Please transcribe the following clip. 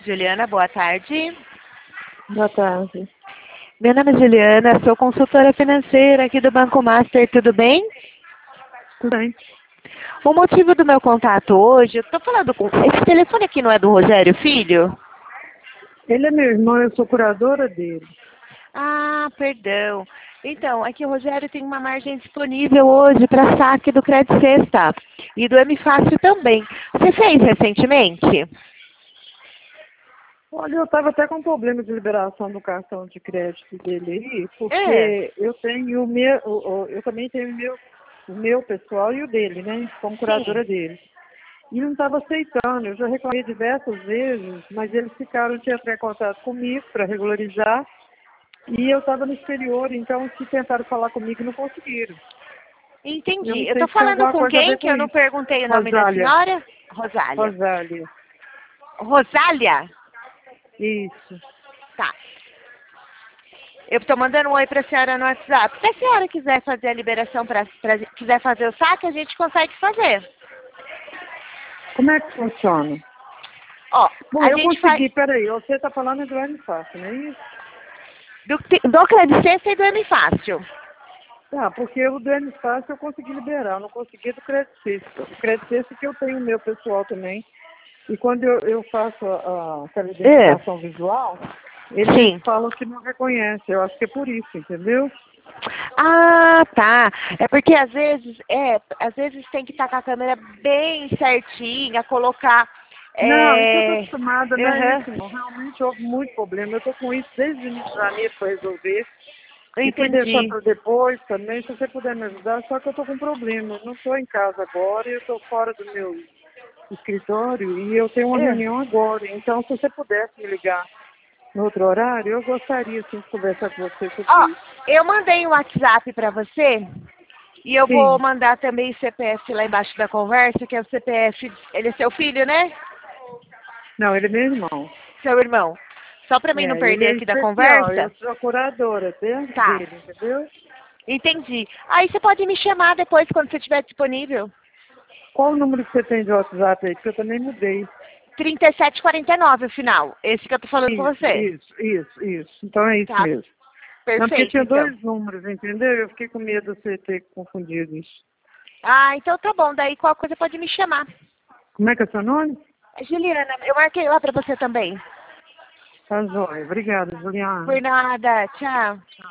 Juliana, boa tarde. Boa tarde. Meu nome é Juliana, sou consultora financeira aqui do Banco Master, tudo bem? Tudo bem? O motivo do meu contato hoje, eu estou falando com... Esse telefone aqui não é do Rogério Filho? Ele é meu irmão, eu sou curadora dele. Ah, perdão. Então, aqui o Rogério tem uma margem disponível hoje para saque do Crédito Sexta e do M Fácil também. Você fez recentemente? Olha, eu estava até com problema de liberação do cartão de crédito dele aí, É. porque eu tenho eu também tenho o meu pessoal e o dele, né? Como Sim. curadora dele. E não estava aceitando, eu já reclamei diversas vezes, mas eles ficaram de entrar em contato comigo para regularizar. E eu estava no exterior, então se tentaram falar comigo não conseguiram. Eu Entendi. não Eu sei estou se tem falando alguma com coisa a quem? ver Que com eu não isso. perguntei o nome da Rosália. senhora? Rosália. Rosália. Rosália? Isso. Tá. Eu estou mandando um oi para a senhora no WhatsApp. Se a senhora quiser fazer a liberação, quiser fazer o saque, a gente consegue fazer. Como é que funciona? Ó, Bom, a eu gente faz consegui, peraí, você está falando do N Fácil, não é isso? do Crédito Sexta e do M Fácil. Ah, porque o do N Fácil eu consegui liberar, eu não consegui do Crédito Sexta. O Crédito Sexta que eu tenho o meu pessoal também. E quando eu faço aquela identificação visual, eles Sim. falam que não reconhece. Eu acho que é por isso, entendeu? Ah, tá. É porque às vezes tem que estar com a câmera bem certinha, colocar. Não, isso eu estou acostumada, não é Aham, isso, não. Realmente houve muito problema. Eu estou com isso desde o início de janeiro para resolver. E fui deixando entendi. para depois também, se você puder me ajudar, só que eu estou com problema. Eu não estou em casa agora, eu estou fora do meu escritório e eu tenho uma É. reunião agora. Então, se você pudesse me ligar no outro horário, eu gostaria sim, de conversar com você sobre Ó, isso. eu mandei um WhatsApp para você e eu vou Sim. mandar também o CPF lá embaixo da conversa, que é o CPF. Ele é seu filho, né? Não, ele é meu irmão. Seu irmão. Só para mim não Ele perder é aqui da especial, eu conversa. sou a curadora Tá. dele, entendeu? Entendi. Aí você pode me chamar depois quando você estiver disponível. Qual o número que você tem de WhatsApp aí? Porque eu também mudei. 3749 o final. Esse que eu tô falando com você. Isso. Então é isso Tá? mesmo. Não, porque Perfeito, tinha então. dois números, entendeu? Eu fiquei com medo de você ter confundido isso. Ah, então tá bom. Daí qualquer coisa pode me chamar. Como é que é seu nome? Juliana, eu marquei lá pra você também. Tá joia. Obrigada, Juliana. Por nada. Tchau.